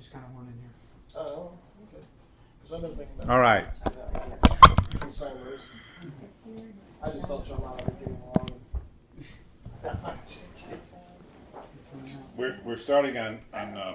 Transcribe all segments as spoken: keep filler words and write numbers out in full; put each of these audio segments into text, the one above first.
just kind of one in here. Oh, okay. Because I've been thinking about All right. I just thought y'all might have getting along. We're we're starting on on uh,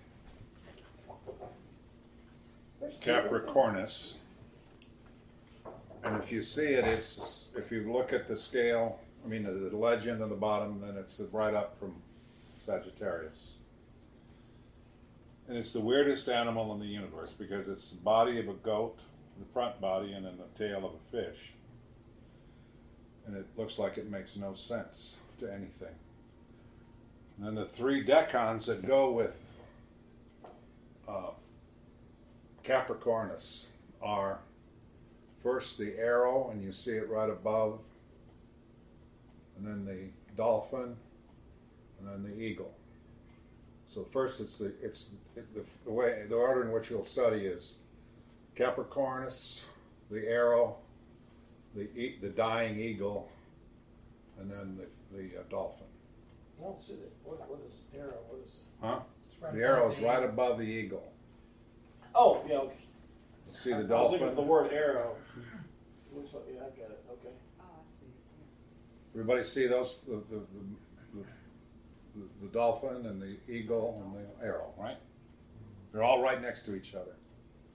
Capricornus, and if you see it, it's if you look at the scale. I mean, the, the legend on the bottom, then it's right up from Sagittarius. And it's the weirdest animal in the universe because it's the body of a goat, the front body, and then the tail of a fish. And it looks like it makes no sense to anything. And then the three decans that go with uh, Capricornus are first the arrow, and you see it right above, and then the dolphin, and then the eagle. So first, it's the it's it, the, the way the order in which you'll study is Capricornus, the arrow, the the dying eagle, and then the the uh, dolphin. I don't see that. What what is arrow? What is it? Huh? Right The arrow is above the right eagle. above the eagle. Oh, yeah. Okay. You see the I was dolphin? looking for the word arrow. Looks like, yeah, I got it. Okay. Oh, I see. Everybody see those the the, the, the the dolphin and the eagle and the arrow, right? They're all right next to each other.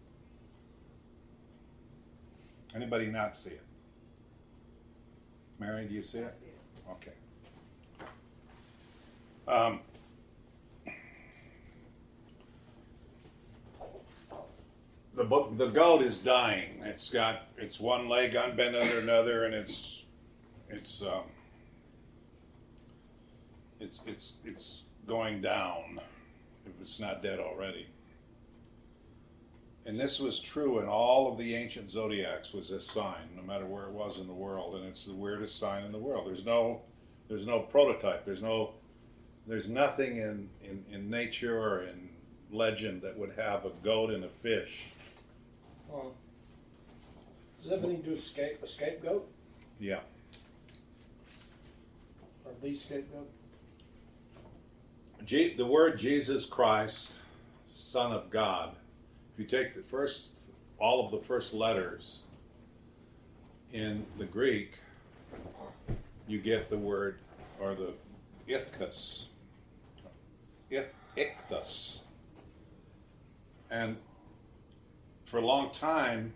Anybody not see it? Mary, do you see I it? see it. Okay. Um, the bo- the goat is dying. It's got it's one leg unbent under another, and it's it's um, it's it's it's going down. If it's not dead already. And this was true in all of the ancient zodiacs. Was this sign, no matter where it was in the world, and it's the weirdest sign in the world. There's no, there's no prototype. There's no, there's nothing in in, in nature or in legend that would have a goat and a fish. Um, does that have anything to do with scape, a scapegoat? Yeah. Or the scapegoat? Je- the word Jesus Christ, Son of God. If you take the first, all of the first letters in the Greek, you get the word, or the ichthus, Ich, ichthus. And for a long time,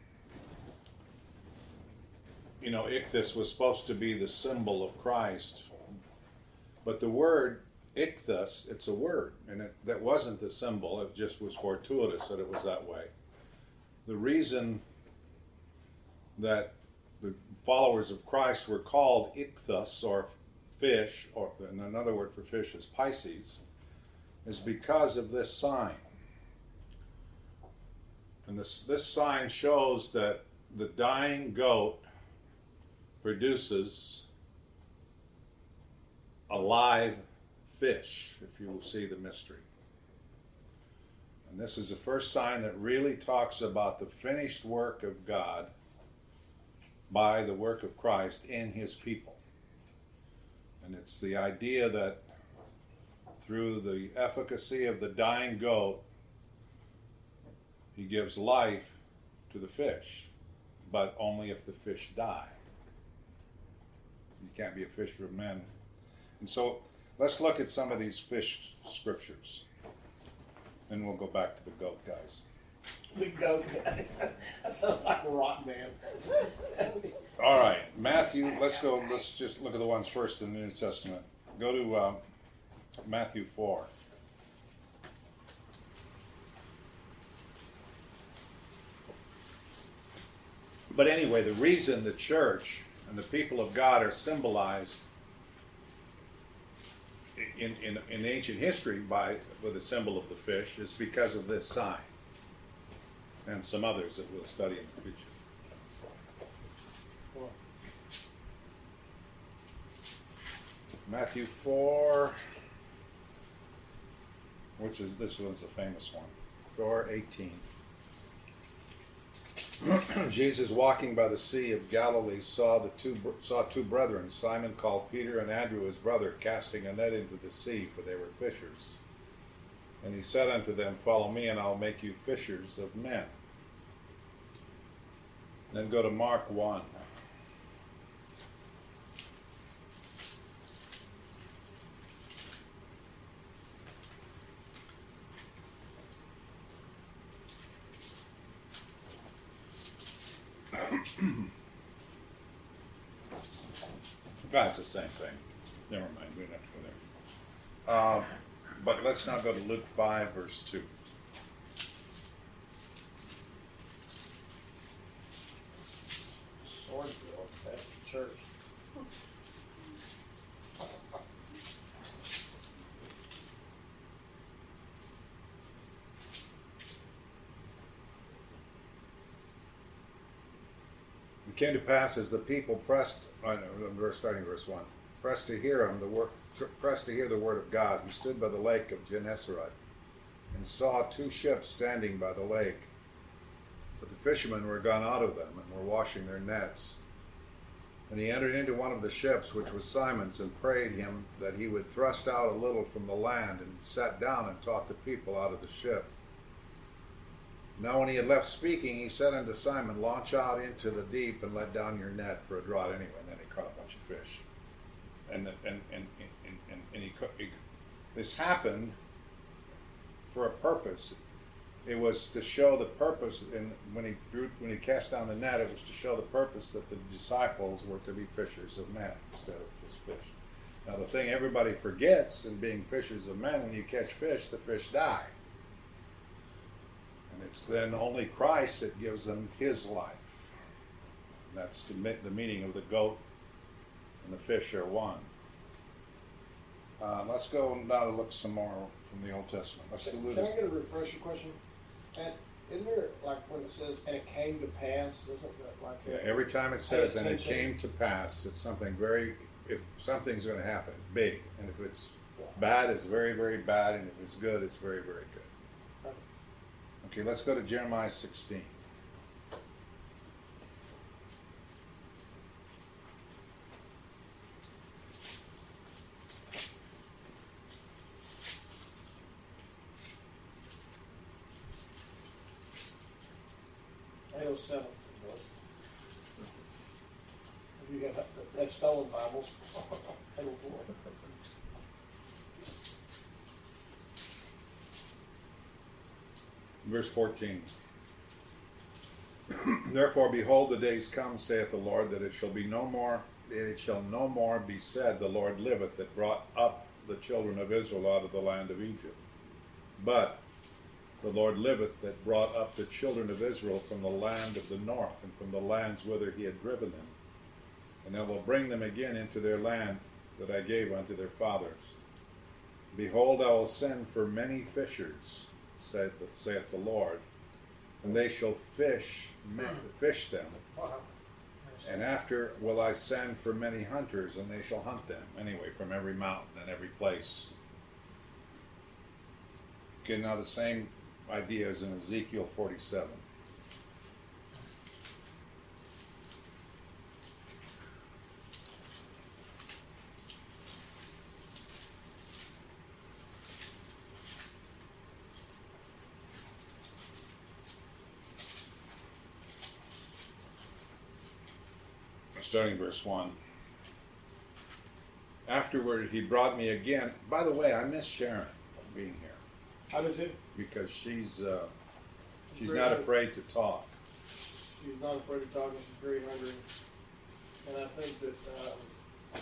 you know, ichthus was supposed to be the symbol of Christ, but the word ichthus, it's a word, and it, that wasn't the symbol. It just was fortuitous that it was that way. The reason that the followers of Christ were called ichthus, or fish, or and another word for fish is Pisces, is because of this sign. And this this sign shows that the dying goat produces a live fish, if you will see the mystery. And this is the first sign that really talks about the finished work of God by the work of Christ in his people. And it's the idea that through the efficacy of the dying goat, he gives life to the fish, but only if the fish die. You can't be a fisher of men. And so let's look at some of these fish scriptures. Then we'll go back to the goat, guys. The goat, guys. That sounds like a rock band. All right, Matthew, let's go, let's just look at the ones first in the New Testament. Go to uh, Matthew four. But anyway, the reason the church and the people of God are symbolized in, in, in ancient history by with a symbol of the fish is because of this sign and some others that we'll study in the future. Matthew four, which is, this one's a famous one, four eighteen. Jesus, walking by the Sea of Galilee, saw the two saw two brethren, Simon called Peter and Andrew his brother, casting a net into the sea, for they were fishers. And he said unto them, follow me, and I'll make you fishers of men. Then go to Mark one. That's the same thing. Never mind, we don't have to go there. Uh, but let's now go to Luke five, verse two. Swordville at the church. It came to pass as the people pressed, I know, verse starting verse one, pressed to hear him the word, pressed to hear the word of God. He stood by the lake of Gennesaret, and saw two ships standing by the lake. But the fishermen were gone out of them, and were washing their nets. And he entered into one of the ships, which was Simon's, and prayed him that he would thrust out a little from the land, and sat down and taught the people out of the ship. Now when he had left speaking, he said unto Simon, launch out into the deep, and let down your net for a draught anyway. And then he caught a bunch of fish. And, the, and, and, and, and, and he, he, this happened for a purpose. It was to show the purpose, and when he drew, when he cast down the net, it was to show the purpose that the disciples were to be fishers of men instead of just fish. Now the thing everybody forgets in being fishers of men, when you catch fish, the fish die. And it's then only Christ that gives them his life. And that's the, the meaning of the goat and the fish are one. Uh, let's go now to look some more from the Old Testament. Let's Can, do can I get a refresher question? And isn't there, like when it says, and it came to pass, isn't that like... Yeah, a, every time it says, and it attention. came to pass, it's something very, if something's going to happen, big. And if it's Yeah. bad, it's very, very bad. And if it's good, it's very, very good. Okay. Okay, let's go to Jeremiah sixteen. eight oh seven. You got that, that's stolen Bibles. eight oh four. Verse fourteen. Therefore, behold, the days come, saith the Lord, that it shall be no more, it shall no more be said, the Lord liveth, that brought up the children of Israel out of the land of Egypt. But the Lord liveth, that brought up the children of Israel from the land of the north, and from the lands whither he had driven them. And I will bring them again into their land that I gave unto their fathers. Behold, I will send for many fishers, saith the, saith the Lord, and they shall fish, fish them. Wow. And after will I send for many hunters, and they shall hunt them. Anyway, from every mountain and every place. Okay, now the same idea is in Ezekiel forty-seven. Starting verse one. Afterward he brought me again. By the way, I miss Sharon being here I do too. because she's uh, she's Very not good. afraid to talk. She's not afraid of talking. She's very hungry. And I think that um,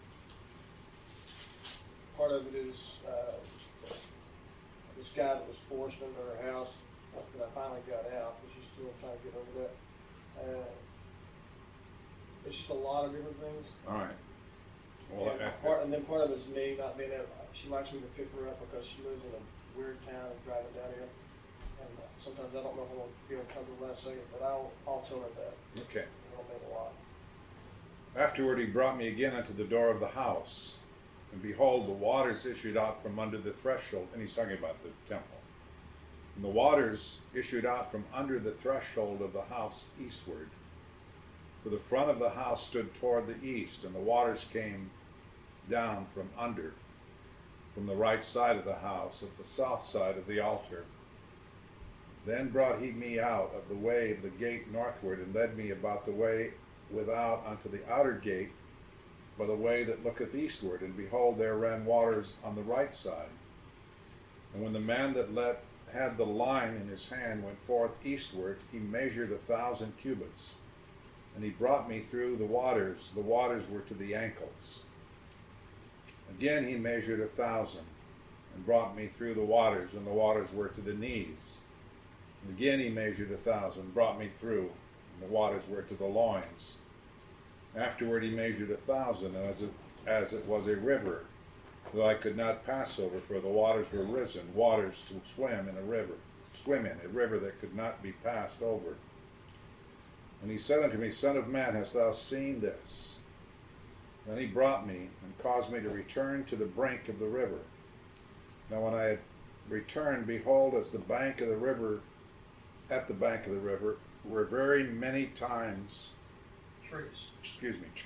part of it is uh, this guy that was forced into her house that I finally got out, but she's still trying to get over that. Uh, it's just a lot of different things. All right. Well, and, I, part, and then part of it's me not being able. She likes me to pick her up because she lives in a weird town and driving down here. And uh, sometimes I don't know if I'm gonna be able to come to the last second, but I'll I'll tell her that. okay. It'll mean a lot. Afterward he brought me again unto the door of the house, and behold, the waters issued out from under the threshold. And he's talking about the temple. And the waters issued out from under the threshold of the house eastward. For the front of the house stood toward the east, and the waters came down from under. from the right side of the house, at the south side of the altar. Then brought he me out of the way of the gate northward, and led me about the way without unto the outer gate, by the way that looketh eastward. And behold, there ran waters on the right side. And when the man that let, had the line in his hand went forth eastward, he measured a thousand cubits. And he brought me through the waters. The waters were to the ankles. Again he measured a thousand, and brought me through the waters, and the waters were to the knees. And again he measured a thousand, brought me through, and the waters were to the loins. Afterward he measured a thousand, as it, as it was a river, that I could not pass over, for the waters were risen, waters to swim in a river, swim in, a river that could not be passed over. And he said unto me, Son of man, hast thou seen this? Then he brought me, and caused me to return to the brink of the river. Now when I had returned, behold, as the bank of the river, at the bank of the river, were very many times trees. Excuse me,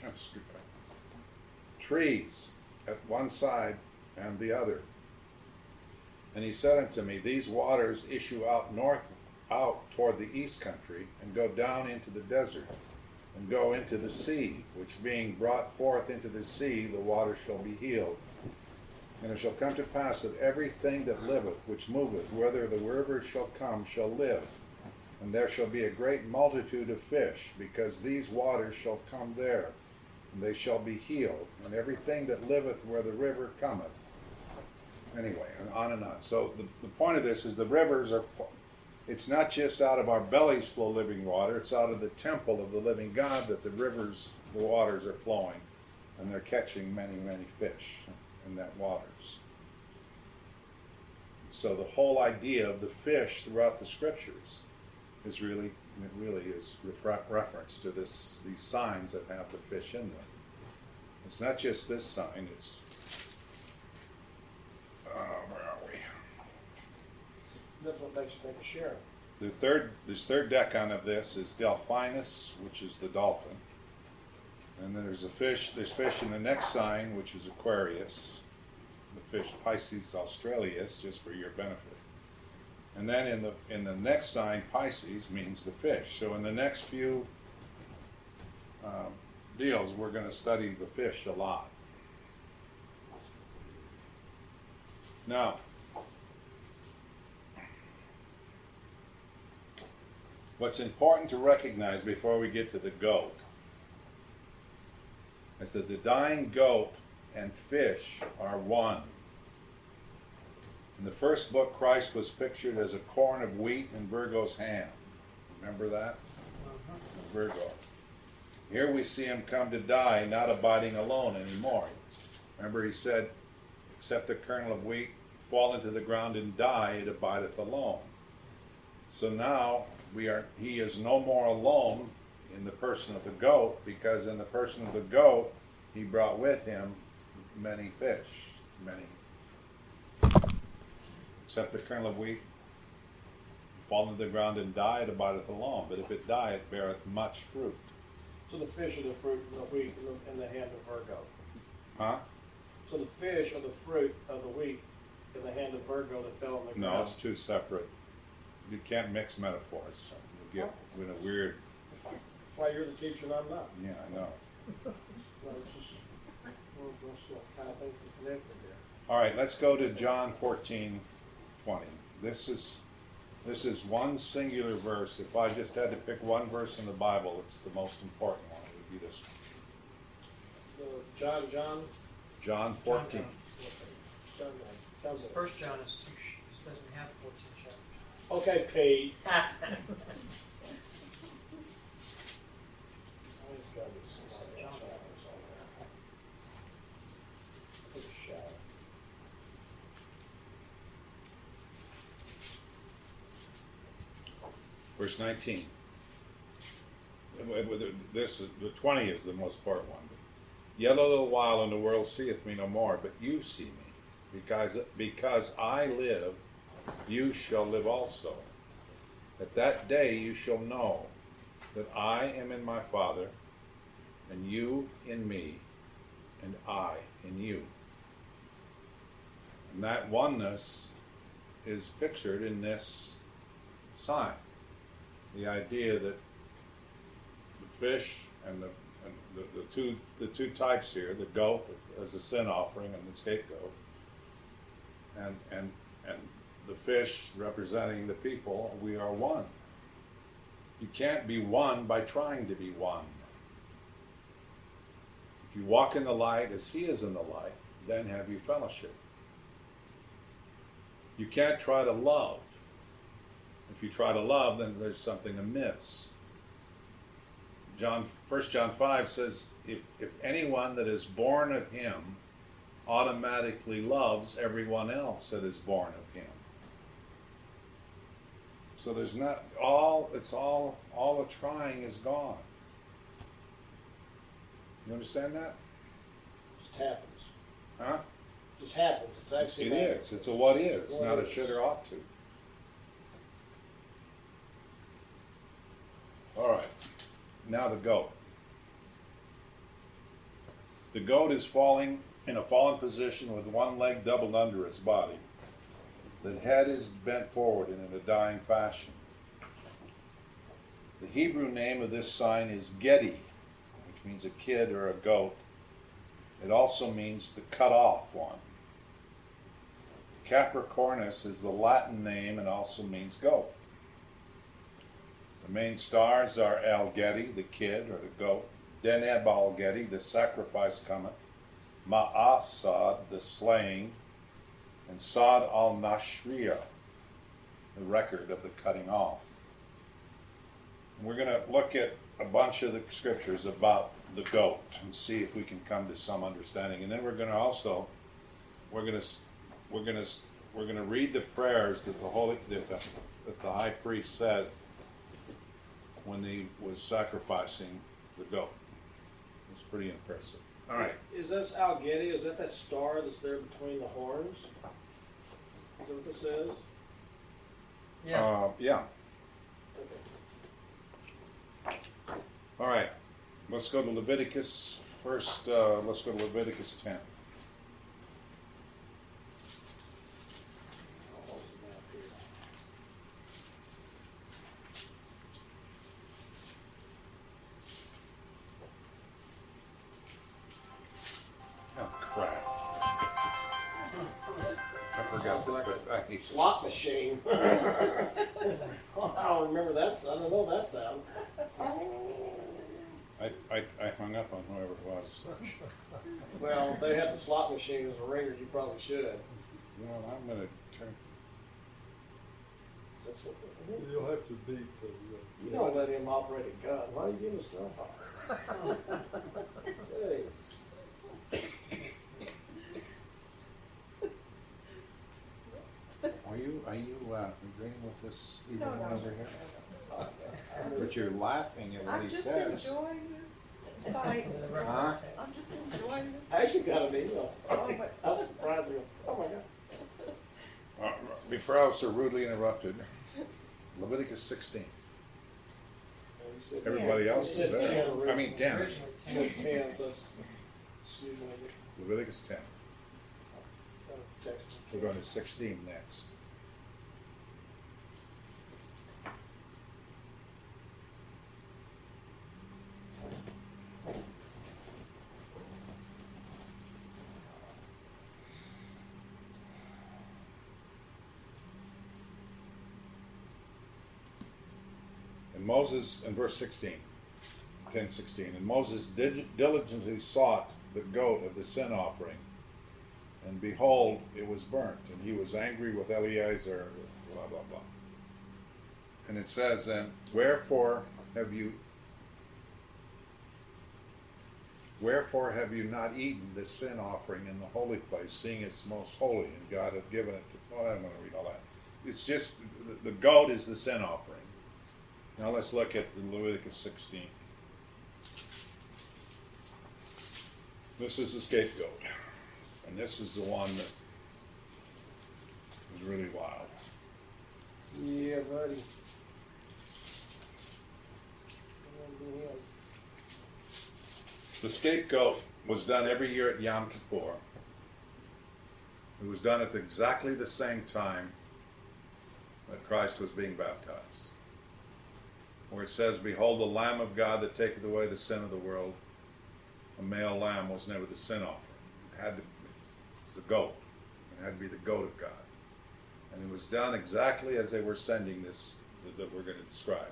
trees at one side and the other. And he said unto me, These waters issue out north, out toward the east country, and go down into the desert, and go into the sea, which being brought forth into the sea, the water shall be healed. And it shall come to pass that everything that liveth, which moveth, whether the rivers shall come, shall live. And there shall be a great multitude of fish, because these waters shall come there, and they shall be healed, and everything that liveth where the river cometh. Anyway, and on and on. So the, the point of this is the rivers are, it's not just out of our bellies flow living water, it's out of the temple of the living God that the rivers, the waters are flowing, and they're catching many, many fish in that waters. So the whole idea of the fish throughout the scriptures is really, it really is refer- reference to this, these signs that have the fish in them. It's not just this sign, it's, uh, where are we? That's what makes you think of Sharon. The third, this third decan of this is Delphinus, which is the dolphin. And then there's a fish, there's fish in the next sign, which is Aquarius. The fish Pisces Australis, just for your benefit. And then in the in the next sign, Pisces means the fish. So in the next few um, deals, we're going to study the fish a lot. Now, what's important to recognize before we get to the goat is that the dying goat and fish are one. In the first book, Christ was pictured as a corn of wheat in Virgo's hand. Remember that? Uh-huh. Virgo. Here we see him come to die, not abiding alone anymore. Remember he said, except the kernel of wheat fall into the ground and die, it abideth alone. So now we are. He is no more alone in the person of the goat, because in the person of the goat, he brought with him many fish, many. Except the kernel of wheat fall into the ground and die, it abideth alone. But if it die, it beareth much fruit. So the fish are the fruit of the wheat in the, in the hand of Virgo. Huh? So the fish are the fruit of the wheat in the hand of Virgo that fell on the ground. No, it's two separate. You can't mix metaphors. You get in a weird. That's why you're the teacher and I'm not. Yeah, I know. No, it's just, we're, we're still kind of things to connect with there. All right, let's go to John fourteen twenty. This is this is one singular verse. If I just had to pick one verse in the Bible, it's the most important one. It would be this one. The John, John, John fourteen. John, John, John. First John is two. It doesn't have fourteen chapters. Okay, Pete. Always gotta be somebody else out there somewhere. Take a shower. Verse nineteen. This is, the twenty is the most important one. Yet a little while, and the world seeth me no more, but you see me. Because, because I live, you shall live also. At that day you shall know that I am in my Father, and you in me, and I in you. And that oneness is pictured in this sign. The idea that the fish and the and the, the two the two types here, the goat as a sin offering and the scapegoat, and and and the fish representing the people, we are one. You can't be one by trying to be one. If you walk in the light as he is in the light, then have you fellowship. You can't try to love. If you try to love, then there's something amiss. John, First John five says, if, if anyone that is born of him automatically loves everyone else that is born of him. So there's not, all, it's all, all the trying is gone. You understand that? Just happens. Huh? Just happens. It's actually It is. It's a what is, What not a is. should or ought to. All right. Now the goat. The goat is falling in a fallen position with one leg doubled under its body. The head is bent forward and in a dying fashion. The Hebrew name of this sign is Gedi, which means a kid or a goat. It also means the cut off one. Capricornus is the Latin name and also means goat. The main stars are Al Gedi, the kid or the goat, Deneb Al Gedi, the sacrifice cometh, Ma'asad, the slaying, and Sad al Nashriya, the record of the cutting off. And we're going to look at a bunch of the scriptures about the goat and see if we can come to some understanding. And then we're going to also we're going to we're going to we're going to read the prayers that the holy that the, that the high priest said when he was sacrificing the goat. It's pretty impressive. All right. Is this Al Gedi? Is that that star that's there between the horns? Is that what this says? Yeah. Uh, yeah. Okay. All right. Let's go to Leviticus first. Uh, let's go to Leviticus ten. I'll hold the map here. Oh crap! I forgot to put. I hate Slot machine. I don't remember that. I don't know that sound. I, I, I hung up on whoever it was. Well, if they had the slot machine as a ringer, you probably should. Well, I'm going to turn. That's what, You'll have to beat the, uh, you don't let him operate a gun. Why are you giving yourself off? Hey. Are you are you uh, agreeing with this evil No, no, one no, over here? no, But you're laughing at no. what I'm he just says. enjoying the sight. Huh? I'm just enjoying it. I actually got an email. Oh, my- That's surprising. Oh my God. Uh, before I was so rudely interrupted, Leviticus sixteen. You said- Everybody Yeah. else You is said there. ten I mean ten. Originally You ten. said ten, so it's, excuse me, Leviticus ten. uh, text. We're going to sixteen next. And Moses, in verse sixteen, ten sixteen, and Moses dig- diligently sought the goat of the sin offering, and behold, it was burnt, and he was angry with Eleazar, blah, blah, blah. And it says then, wherefore have you, wherefore have you not eaten the sin offering in the holy place, seeing it's most holy, and God hath given it to, well, I don't want to read all that. It's just, the, the goat is the sin offering. Now let's look at the Leviticus sixteen. This is the scapegoat. And this is the one that is really wild. Yeah, buddy. Yeah. The scapegoat was done every year at Yom Kippur. It was done at exactly the same time that Christ was being baptized, where it says, "Behold the Lamb of God that taketh away the sin of the world." A male lamb was never the sin offering. It had to be the goat. It had to be the goat of God. And it was done exactly as they were sending this that we're going to describe.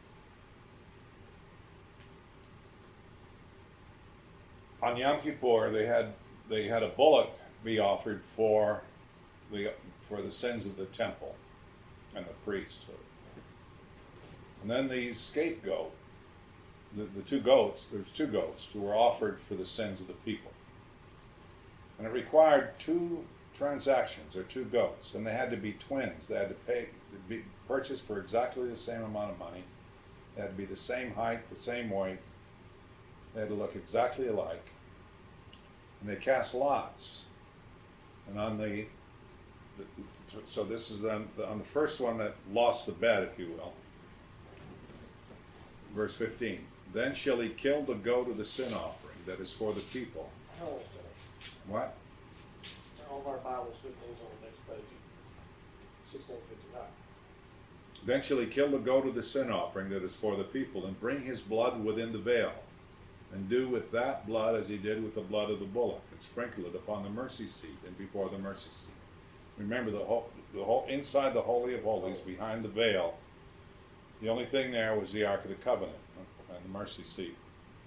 On Yom Kippur, they had they had a bullock be offered for the for the sins of the temple and the priesthood. And then the scapegoat, the, the two goats, there's two goats who were offered for the sins of the people. And it required two transactions, or two goats, and they had to be twins. They had to pay, be purchased for exactly the same amount of money. They had to be the same height, the same weight. They had to look exactly alike. And they cast lots. And on the, the so this is on the, on the first one that lost the bet, if you will. Verse fifteen. Then shall he kill the goat of the sin offering that is for the people. Hold on a second. What? All of our Bibles, fifteen's on the next page. Sixteen fifty-nine. Then shall he kill the goat of the sin offering that is for the people, and bring his blood within the veil, and do with that blood as he did with the blood of the bullock, and sprinkle it upon the mercy seat and before the mercy seat. Remember, the whole, the whole inside the Holy of Holies, behind the veil, the only thing there was the Ark of the Covenant and the mercy seat.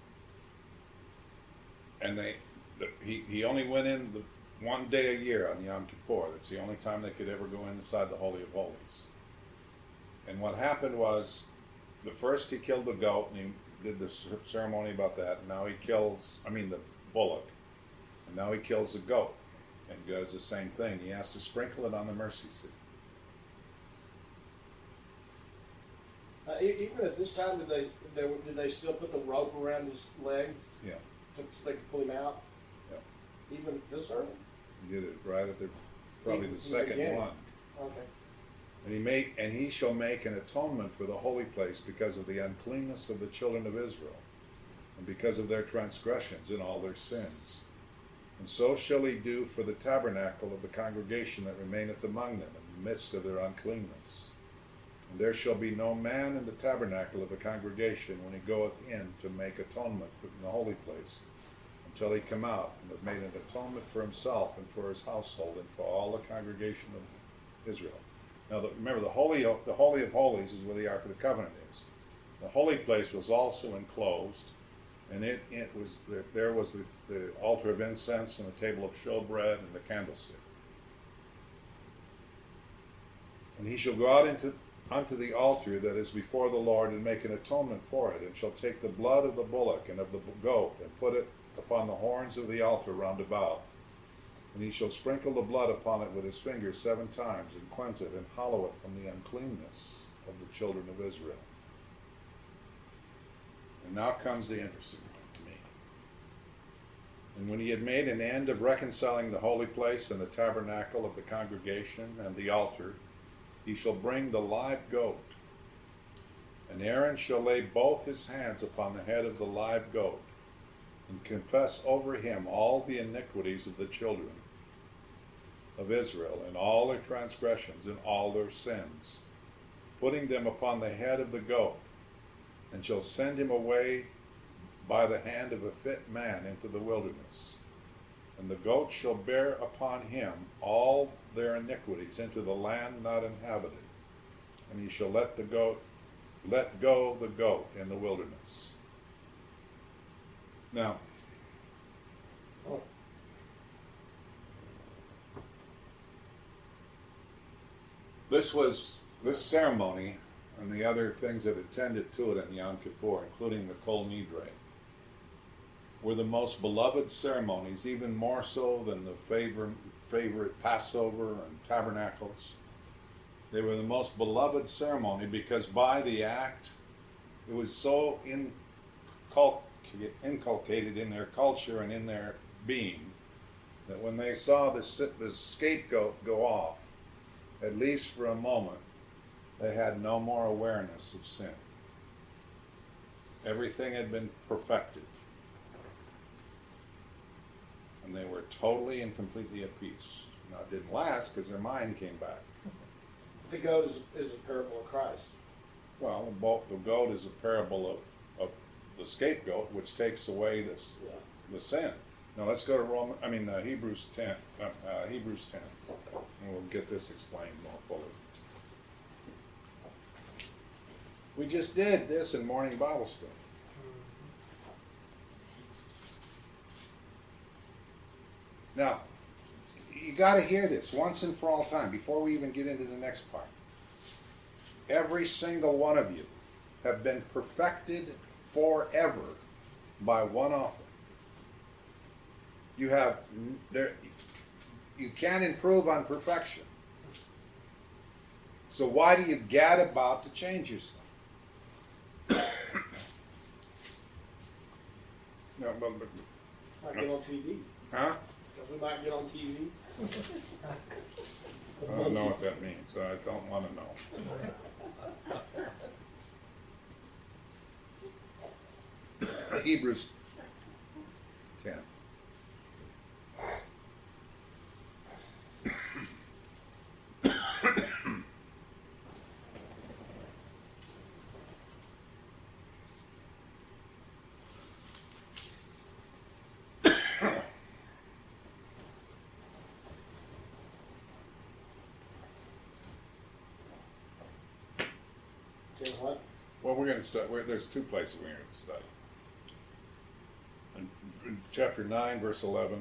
And they, the, he, he only went in the one day a year on Yom Kippur. That's the only time they could ever go inside the Holy of Holies. And what happened was, the first he killed the goat, and he did the ceremony about that. And now he kills, I mean the bullock. And now he kills the goat. And does the same thing. He has to sprinkle it on the mercy seat. Uh, e- even at this time, did they, they were- did they still put the rope around his leg Yeah, to, so they could pull him out? yeah. Even this early? He did it right at the, probably In- the in the second beginning. one. Okay. And he make, and he shall make an atonement for the holy place because of the uncleanness of the children of Israel, and because of their transgressions and all their sins. And so shall he do for the tabernacle of the congregation that remaineth among them in the midst of their uncleanness. And there shall be no man in the tabernacle of the congregation when he goeth in to make atonement in the holy place, until he come out and have made an atonement for himself and for his household and for all the congregation of Israel. Now, the, remember, the holy, the Holy of Holies is where the Ark of the Covenant is. The holy place was also enclosed, and it, it was the, there was the, the altar of incense and the table of showbread and the candlestick. And he shall go out into unto the altar that is before the Lord, and make an atonement for it, and shall take the blood of the bullock and of the goat, and put it upon the horns of the altar round about. And he shall sprinkle the blood upon it with his fingers seven times, and cleanse it, and hallow it from the uncleanness of the children of Israel. And now comes the interesting one to me. And when he had made an end of reconciling the holy place and the tabernacle of the congregation and the altar, he shall bring the live goat. And Aaron shall lay both his hands upon the head of the live goat, and confess over him all the iniquities of the children of Israel, and all their transgressions, and all their sins, putting them upon the head of the goat, and shall send him away by the hand of a fit man into the wilderness. And the goat shall bear upon him all their iniquities into the land not inhabited. And he shall let the goat let go the goat in the wilderness. Now, Oh. this was this ceremony and the other things that attended to it in Yom Kippur, including the Kol Nidre, were the most beloved ceremonies, even more so than the favorite, favorite Passover and Tabernacles. They were the most beloved ceremony because by the act, it was so inculc- inculcated in their culture and in their being that when they saw the, the scapegoat go off, at least for a moment, they had no more awareness of sin. Everything had been perfected. And they were totally and completely at peace. Now, it didn't last because their mind came back. The goat is, is a parable of Christ. Well, the bo- the goat is a parable of, of the scapegoat, which takes away the, s- Yeah. the sin. Now let's go to Roman. I mean uh, Hebrews ten. Uh, uh, Hebrews ten, and we'll get this explained more fully. We just did this in morning Bible study. Now, you got to hear this once and for all time before we even get into the next part. Every single one of you have been perfected forever by one offering. You have there. You can't improve on perfection. So why do you gad about to change yourself? No, but, but Might get on T V. huh? Because we might get on T V. I don't know what that means. I don't want to know. Hebrews ten. Ten what? Well, we're going to study. We're, there's two places we're going to study. In, in chapter nine, verse eleven.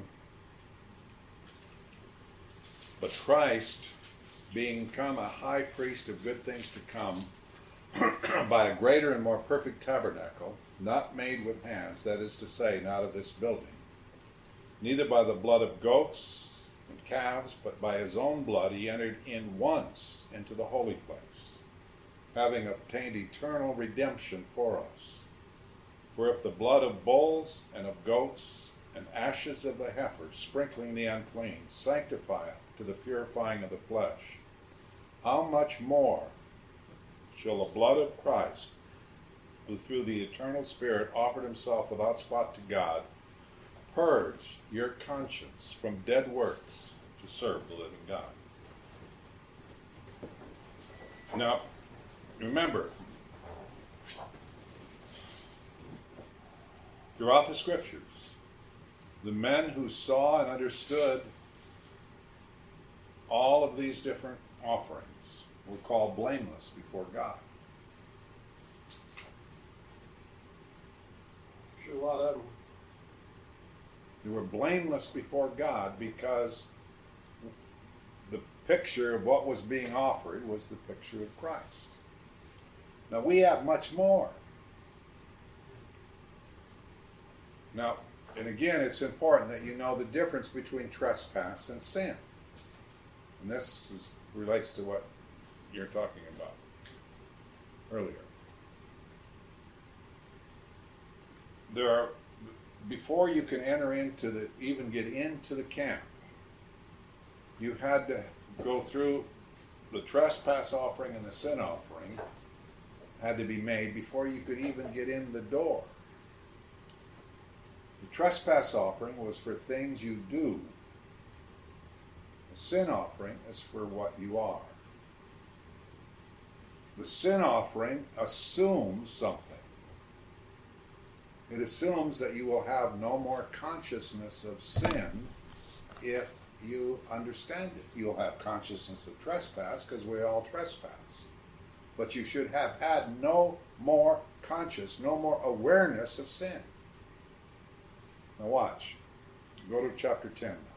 But Christ, being come a high priest of good things to come, by a greater and more perfect tabernacle, not made with hands, that is to say, not of this building, neither by the blood of goats and calves, but by his own blood he entered in once into the holy place, having obtained eternal redemption for us. For if the blood of bulls and of goats and ashes of the heifer, sprinkling the unclean, sanctifieth to the purifying of the flesh, how much more shall the blood of Christ, who through the eternal Spirit offered himself without spot to God, purge your conscience from dead works to serve the living God? Now, remember, throughout the scriptures, the men who saw and understood all of these different offerings were called blameless before God. Sure, a lot of them. They were blameless before God because the picture of what was being offered was the picture of Christ. Now we have much more. Now, and again, it's important that you know the difference between trespass and sin. And this is, relates to what you're talking about earlier. There are, before you can enter into the, even get into the camp, you had to go through the trespass offering and the sin offering had to be made before you could even get in the door. The trespass offering was for things you do. The sin offering is for what you are. The sin offering assumes something. It assumes that you will have no more consciousness of sin if you understand it. You'll have consciousness of trespass because we all trespass. But you should have had no more conscious, no more awareness of sin. Now watch. Go to chapter ten now.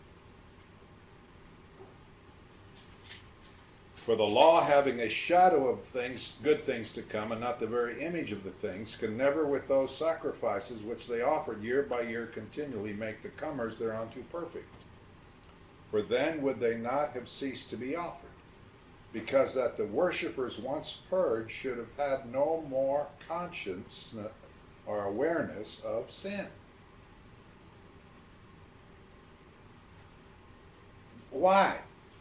For the law, having a shadow of things, good things to come, and not the very image of the things, can never with those sacrifices which they offered year by year continually make the comers thereunto perfect. For then would they not have ceased to be offered, because that the worshippers once purged should have had no more conscience or awareness of sin. Why?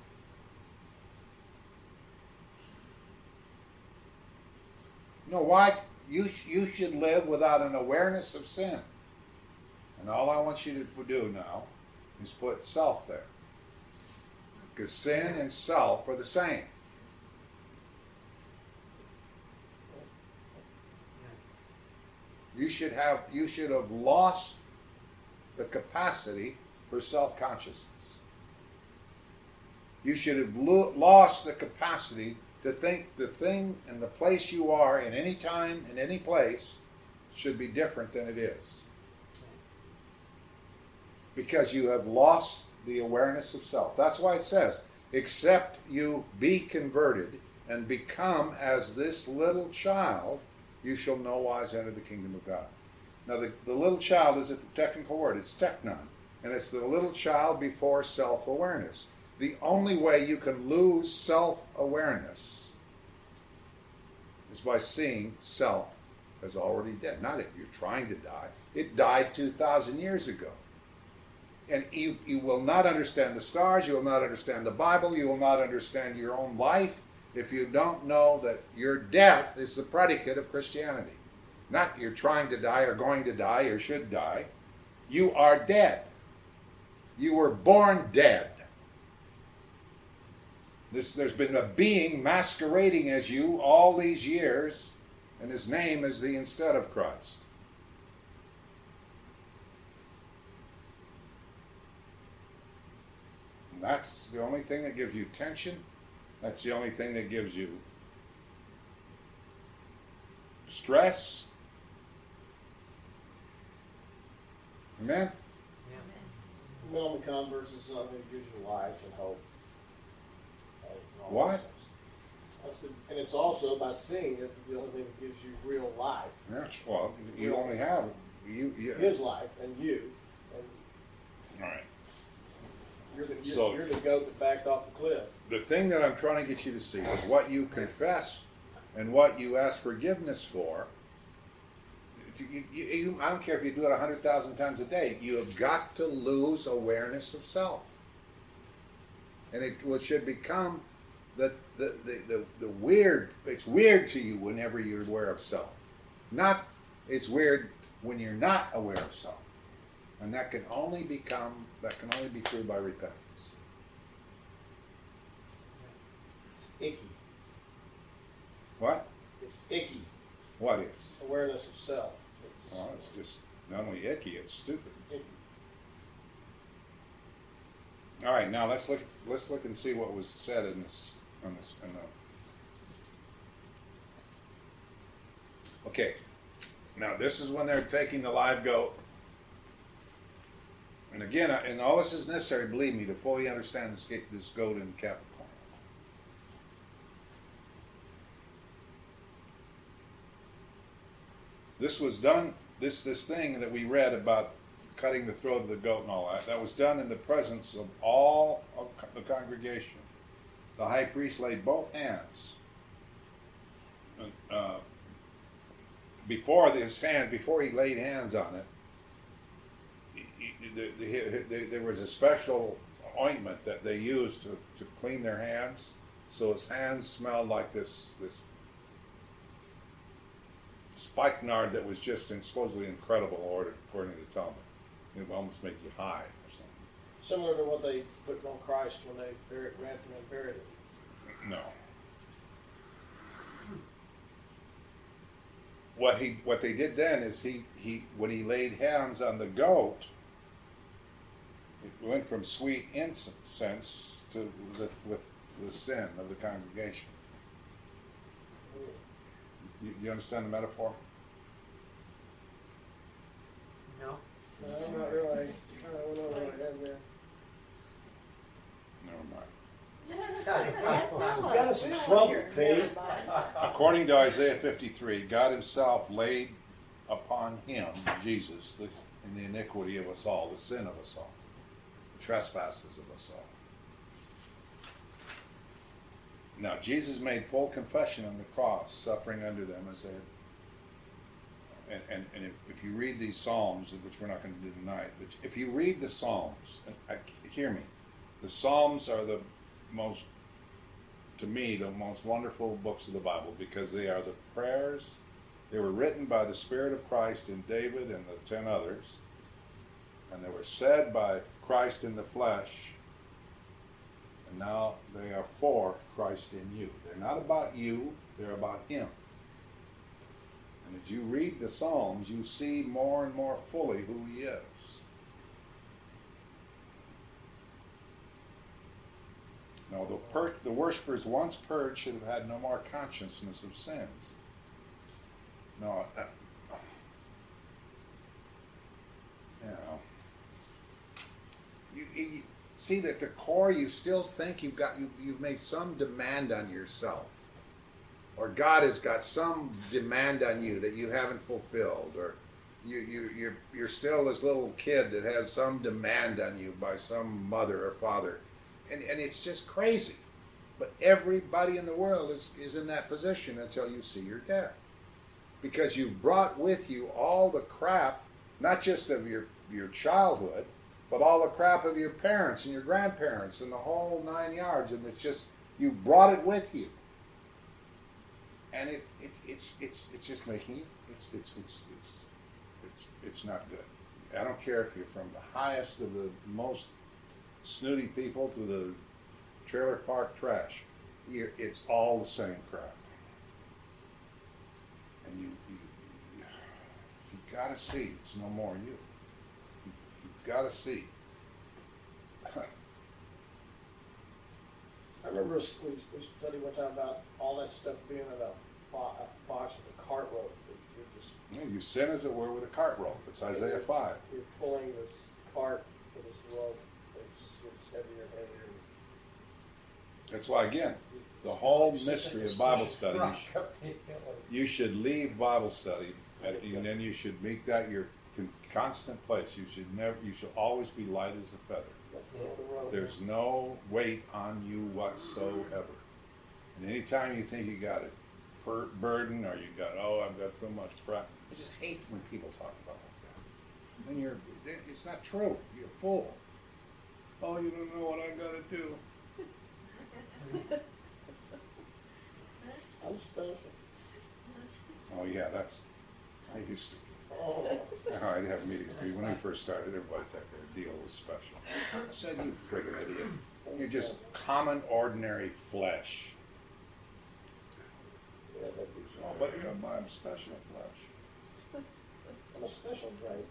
No, why? You, sh- you should live without an awareness of sin. And all I want you to do now is put self there. Because sin and self are the same. You should have you should have lost the capacity for self-consciousness. You should have lo- lost the capacity to think the thing and the place you are in any time, in any place, should be different than it is. Because you have lost the awareness of self. That's why it says, except you be converted and become as this little child, you shall no wise enter the kingdom of God. Now the, the little child is a technical word, it's teknon, and it's the little child before self-awareness. The only way you can lose self-awareness is by seeing self as already dead. Not if you're trying to die. It died two thousand years ago. And you, you will not understand the stars, you will not understand the Bible, you will not understand your own life if you don't know that your death is the predicate of Christianity. Not you're trying to die or going to die or should die. You are dead. You were born dead. This, there's been a being masquerading as you all these years, and his name is the instead of Christ. And that's the only thing that gives you tension. That's the only thing that gives you stress. Amen? Well, the converse is something that gives you life and hope. Faith and all What? those things. I said, and it's also by seeing it, the only thing that gives you real life. Yeah, well, you only have you. you His life and you. And all right. you're the, you're, So- you're the goat that backed off the cliff. The thing that I'm trying to get you to see is what you confess and what you ask forgiveness for. You, you, you, I don't care if you do it a hundred thousand times a day. You have got to lose awareness of self, and it, it should become the the, the, the the weird. It's weird to you whenever you're aware of self. Not it's weird when you're not aware of self, and that can only become that can only be true by repentance. Icky. What? It's icky. What is? Awareness of self. It's just Well, it's just not only icky, it's stupid. icky. All right, now let's look. Let's look and see what was said in this. On this. In the, okay. Now this is when they're taking the live goat. And again, I- and all this is necessary, believe me, to fully understand this, ga- this goat in Capricorn. This was done. This this thing that we read about cutting the throat of the goat and all that. That was done in the presence of all of co- the congregation. The high priest laid both hands uh, before his hand, before he laid hands on it. He, he, the, the, the, there was a special ointment that they used to, to clean their hands, so his hands smelled like this this spikenard that was just in, supposedly incredible, order according to the Talmud. It would almost make you high or something. Similar to what they put on Christ when they buried, wrapped him and buried him. No. What he what they did then is he, he when he laid hands on the goat, it went from sweet incense to the, with the sin of the congregation. You, you understand the metaphor? No. No, I'm not really. I don't know what I have there. Never mind. You got us in trouble, Pete. According to Isaiah fifty-three, God himself laid upon him, Jesus, the, in the iniquity of us all, the sin of us all, the trespasses of us all. Now, Jesus made full confession on the cross, suffering under them as they had. And, and, and if, if you read these Psalms, which we're not going to do tonight, but if you read the Psalms, and I, hear me, the Psalms are the most, to me, the most wonderful books of the Bible because they are the prayers. They were written by the Spirit of Christ in David and the ten others, and they were said by Christ in the flesh, And now they are for Christ in you. They're not about you, they're about Him. And as you read the Psalms, you see more and more fully who He is. No, the, pur- the worshippers once purged should have had no more consciousness of sins. No, uh, you know, you, you see that at the core you still think you've got you, you've made some demand on yourself, or God has got some demand on you that you haven't fulfilled, or you you you're you're still this little kid that has some demand on you by some mother or father. And, and it's just crazy. But everybody in the world is, is in that position until you see your death. Because you brought with you all the crap, not just of your, your childhood, but all the crap of your parents and your grandparents and the whole nine yards. And it's just, you brought it with you. And it, it it's it's it's just making you, it's it's it's it's it's it's not good. I don't care if you're from the highest of the most snooty people to the trailer park trash. You're, it's all the same crap. And you, you, you, you gotta see it's no more you. You, you gotta see. I remember we, we studied one time about all that stuff being in a, bo- a box with a cart rope. You're just Yeah, you sin as it were with a cart rope. It's Isaiah five. You're pulling this cart with this rope. It just gets heavier and heavier. That's why, again, the whole mystery of Bible study, you should, Up the hill. you should leave Bible study, at, and then you should make that your con- constant place. You should never, you should always be light as a feather. Yeah. There's no weight on you whatsoever. And anytime you think you got a per- burden or you got, oh, I've got so much crap, I just hate when people talk about like that. When you're, it's not true. You're a fool. Oh, you don't know what I got to do. I'm special. Oh yeah, that's. I used to. Oh, I'd have meetings. When I first started, everybody thought their deal was special. I said, you friggin' idiot. You're just common, ordinary flesh. yeah, that'd be Oh, so. but you know, I'm special flesh. I'm a special drink.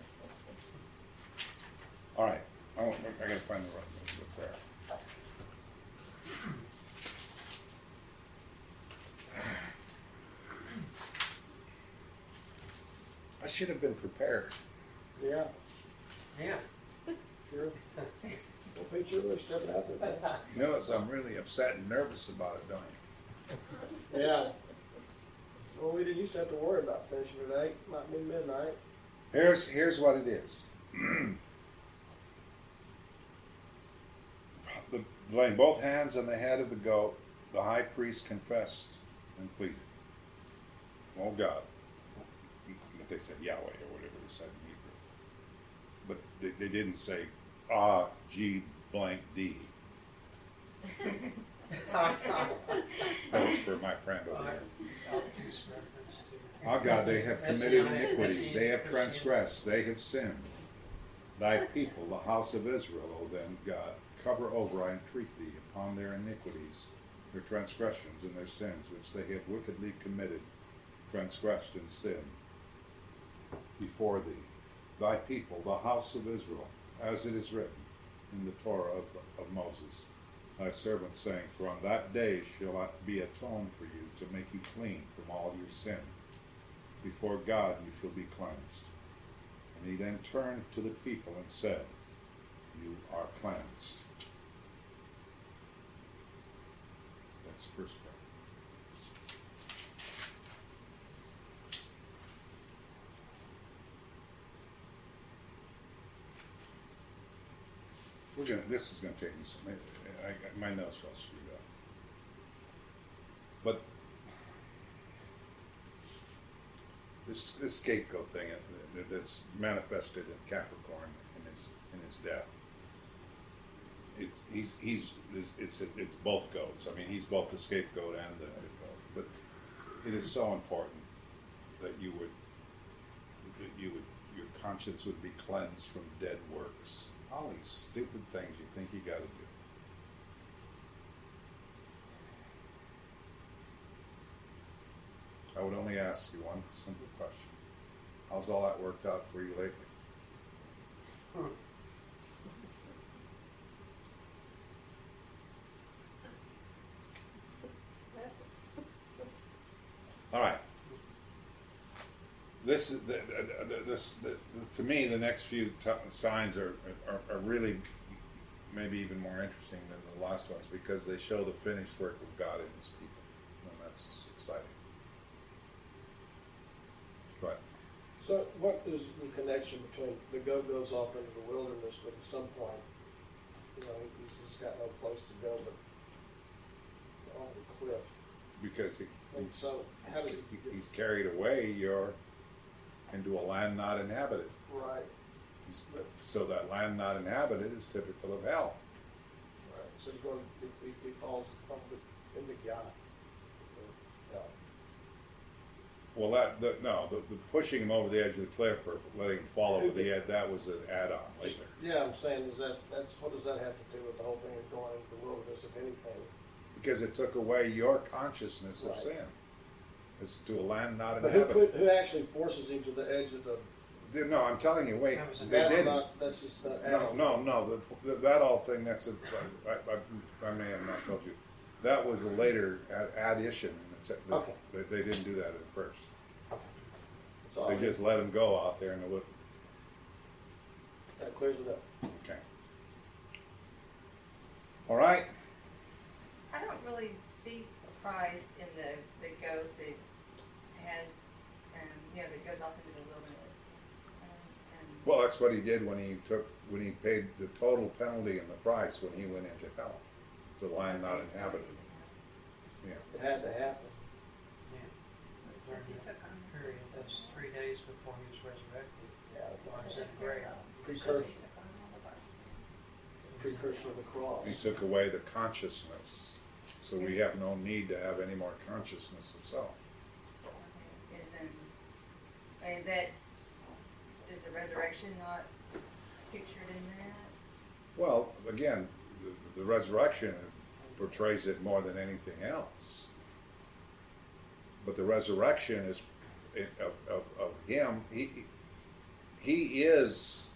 All right. I, want, I gotta find the right the prayer. I should have been prepared. Yeah, Yeah. sure. Don't make sure we're stepping out there. You notice I'm really upset and nervous about it, don't you? Yeah. Well, we didn't used to have to worry about finishing today. Might be midnight. Here's here's what it is. The, laying both hands on the head of the goat, the high priest confessed and pleaded, "Oh God," but they said Yahweh or whatever they said in Hebrew. But they, they didn't say Ah G blank D. That was for my friend over there. Obtuse reference to. Ah God, they have committed Messianic- iniquity, Messianic they have Christianity. transgressed, they have sinned. Thy people, the house of Israel, O then, God, cover over, I entreat thee, upon their iniquities, their transgressions and their sins, which they have wickedly committed, transgressed and sinned before thee. Thy people, the house of Israel, as it is written in the Torah of, of Moses, thy servant, saying, for on that day shall I be atoned for you, to make you clean from all your sin. Before God you shall be cleansed. And he then turned to the people and said, you are cleansed. That's the first part. We're gonna, this is gonna take me some, I, I, my notes are all screwed up. But this, this scapegoat thing that- that's manifested in Capricorn in his, in his death. It's, he's, he's, it's, it's both goats. I mean, he's both the scapegoat and the head goat. But it is so important that you would, that you would, your conscience would be cleansed from dead works. All these stupid things you think you gotta do. I would only ask you one simple question. How's all that worked out for you lately? Hmm. That's it. All right. This is the, the, the, this the, the, to me the next few t- signs are, are are really maybe even more interesting than the last ones because they show the finished work of God in His people, and that's exciting. But So what is the connection between the goat goes off into the wilderness, but at some point, you know, he's just got no place to go but on the cliff. because he, And he's, so how does he's, it he- he's carried away your into a land not inhabited. right? He's, so that land not inhabited is typical of hell. Right. So he's going. He, he, he falls from the into God. Yeah. Well, that the, no, the, the pushing him over the edge of the cliff or letting him fall over the edge, that was an add-on later. Yeah, I'm saying is that that's what does that have to do with the whole thing of going into the wilderness, if anything? Because it took away your consciousness of Right. sin. It's to a land not But who inhabited. put, who actually forces him to the edge of the? No, I'm telling you, wait, That was a- they That's didn't. not. That's just not. No, no, no. The, the, that all thing. That's a. I, I, I may have not told you. That was a later ad- addition. In the te- the, Okay. They, they didn't do that at first. Okay. That's all. They just let him go out there in the wood. That clears it up. Okay. All right. I don't really see Christ in the, the goat that has, um, you know, that goes off into the wilderness. Um, and Well, that's what he did when he took when he paid the total penalty and the price when he went into hell, the land not inhabited. Yeah. It had to happen. Yeah. It says he took on the Period. sins of That's the three days before he was resurrected. Yeah. world. Or is It it said great? here, um, Precursor. he took on all of our sins. Precursor of the cross. He took away the consciousness, so we have no need to have any more consciousness of self. is, um, is that, is the resurrection not pictured in that? Well, again, the, the resurrection portrays it more than anything else. But the resurrection is it, of, of, of him. He he is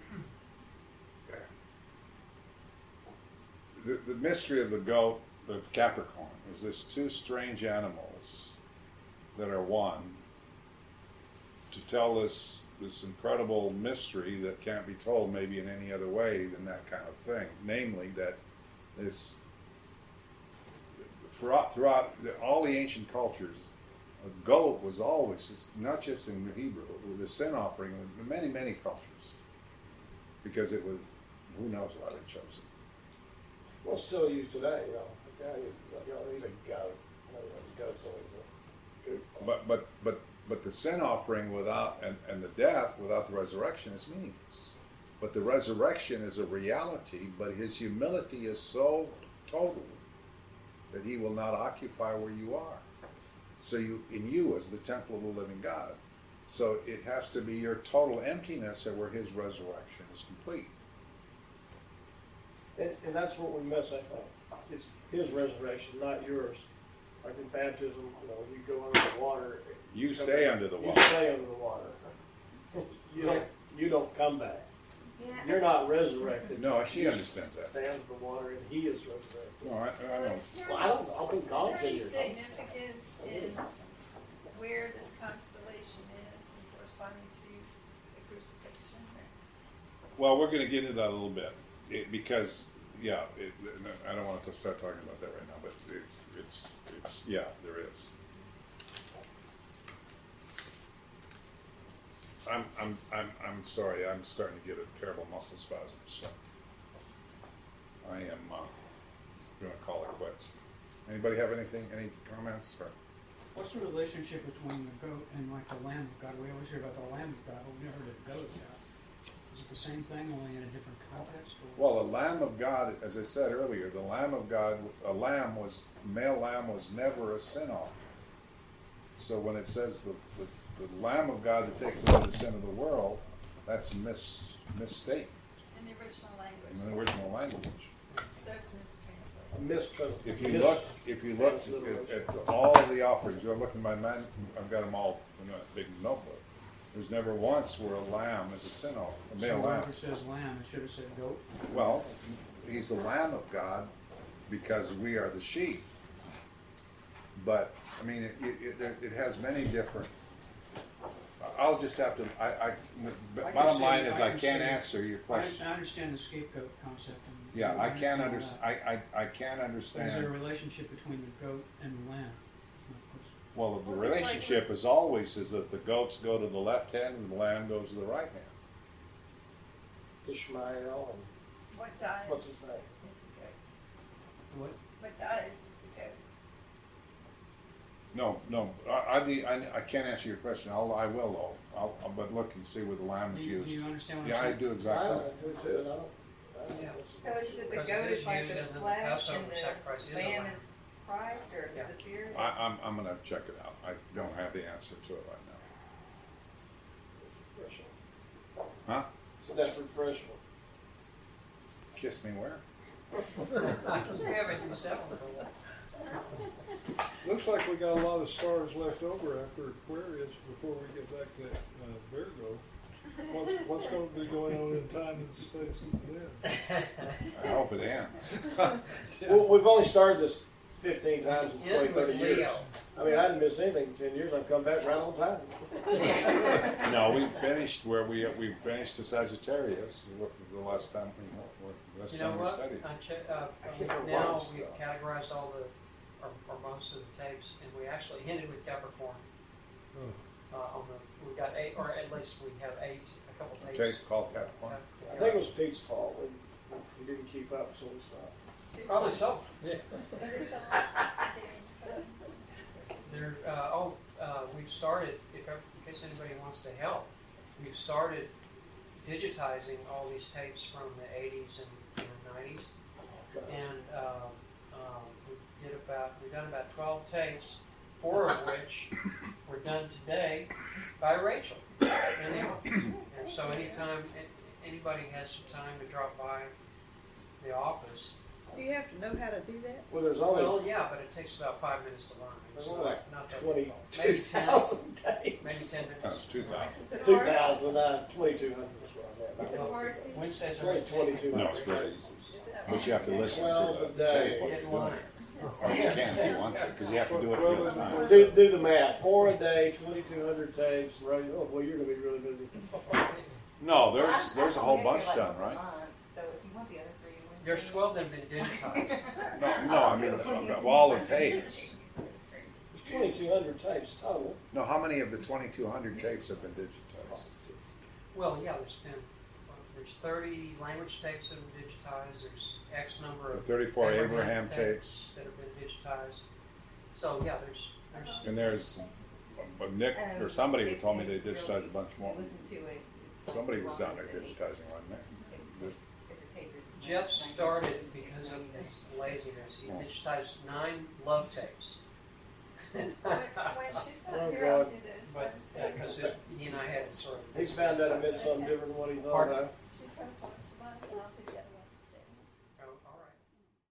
the, the mystery of the goat of Capricorn is this two strange animals that are one to tell us this incredible mystery that can't be told maybe in any other way than that kind of thing. Namely, that this throughout, throughout the, all the ancient cultures, a goat was always, not just in Hebrew, the sin offering in many, many cultures. Because it was, who knows why they chose it. Well, still used today, you know. The guy, you know, he's a goat. You know, the goat's always a good. But but but but the sin offering without and, and the death without the resurrection is meaningless. But the resurrection is a reality, but his humility is so total that he will not occupy where you are. So you in you as the temple of the living God. So it has to be your total emptiness or where his resurrection is complete. And, and that's what we miss, I think. It's his resurrection, not yours. Like in baptism, you know, you go under the water. You come stay back. under the You water. stay under the water. You don't, you don't come back. Yes. You're not resurrected. No, she You understands that. Stay under the water and he is resurrected. No, I, I Well, don't. is there Well, I don't any- know. I think is God there any figures out. significance in where this constellation is and corresponding to the crucifixion? Well, we're going to get into that a little bit it, because, yeah, it, I don't want to start talking about that right now, but it, it's, it's, yeah, there is. I'm, I'm, I'm, I'm sorry. I'm starting to get a terrible muscle spasm, so I am uh, going to call it quits. Anybody have anything? Any comments? Or? What's the relationship between the goat and like the Lamb of God? We always hear about the Lamb of God, but we never heard of the goat of God. Is it the same thing, only in a different context? Or? Well, the Lamb of God, as I said earlier, the Lamb of God, a lamb was, male lamb was never a sin offering. So when it says the, the, the Lamb of God to take away the sin of the world, that's mis, misstatement In the original language. in the original language. So it's mistranslated. A mistranslation. If you look, if you look at, at all of the offerings. You're looking at my man, I've got them all in a big notebook. There's never once where a lamb is a sin offering, a So male lamb. wherever it says lamb, it should have said goat. Well, he's the Lamb of God because we are the sheep. But, I mean, it, it, it, it has many different, I'll just have to, I, I, but I can bottom see- line is I I can can't see- answer your I, question. I understand the scapegoat concept. And Yeah, so I can't understand under, that. I, I, I can't Is there a understand. relationship between the goat and the lamb? That's my question. Well, the Well, just like- relationship is always is that the goats go to the left hand and the lamb goes to the right hand. Ishmael What and dies what's his name? is the goat? What? What dies is the goat? No, no, I, I, need- I, I can't answer your question. I'll, I will though. I'll, I'll but look and see where the lamb Do is you, used. do you understand what Yeah, I'm I saying? do I exactly. do too, and I don't, I don't Yeah. know what's- So is it that the Because goat it is is like used the and then the flesh Passover and sacrifice the is a lamb lamb. is Christ or Yeah. the spirit? I, I'm, I'm gonna check it out. I don't have the answer to it right it's refreshing. now. Huh? So that's refreshing. Kiss me where? You haven't used that one for a while. Looks like we got a lot of stars left over after Aquarius before we get back to uh, Virgo. What's, what's going to be going on in time and space then? I hope it ends. Well, we've only started this fifteen times in End twenty, with thirty years. Leo. I mean, I didn't miss anything in ten years. I've come back right on time. No, we finished where we, we finished the Sagittarius, the last time we, last You know time we what? studied. I check, uh, I can't remember now what we've it's categorized all the, or, or most of the tapes, and we actually ended with Capricorn. Oh. Uh, on the, we've got eight, or at least we have eight, a couple tapes. Tape called Capricorn. I think it was Pete's fault. We, we didn't keep up, so we stopped. Do Probably some- so. do some digging. There, uh, oh, uh, we've started, if, ever- in case anybody wants to help, we've started digitizing all these tapes from the eighties and, and nineties. And, uh, um, we did about, we've done about twelve tapes, four of which were done today by Rachel and Emma. And so anytime, a- anybody has some time to drop by the office, Do you have to know how to do that? Well, there's only well, yeah, but it takes about five minutes to learn. It's There's only not, like not that twenty difficult. Maybe ten, thousand days. maybe ten That's minutes. two thousand. Is it Two hard? thousand, uh, twenty-two hundred is what I Is it meant. hard? Wednesdays It's are only like twenty-two No, hundred. it's very easy. Is it- But you have to listen Twelve to a the day. tape while you're Get in doing line. it. Or you can if you want to, because you have to do it Well, at the time. Do, do the math. Four a day, twenty-two hundred tapes. Right? Oh, well, you're gonna be really busy. No, Well, there's, I'm- there's a I'm whole only bunch here, like, done, for a right? month, So if you want the other three, you want There's to- twelve that have been digitized. No, no, I mean, of of all the tapes. Twenty-two hundred tapes total. No, how many of the twenty-two hundred tapes have been digitized? Well, yeah, there's been, uh, there's thirty language tapes that have been digitized, there's X number The of thirty-four Abraham tapes, that have been digitized. So, yeah, there's, there's, and there's, but Nick or Um, somebody it's told me they really- digitized a bunch more. Listen to it. It's Somebody as was long down there as they- digitizing, wasn't there? if it's- if the tape is Jeff ninety started because of minutes. his laziness, he Oh. digitized nine love tapes. When, when she's Oh, not here, I'll God. do those But, Wednesdays. yeah, cause it, he and I had to sort of. He's found out it meant something different than what he thought. Pardon? Huh? She comes once a month and I'll do the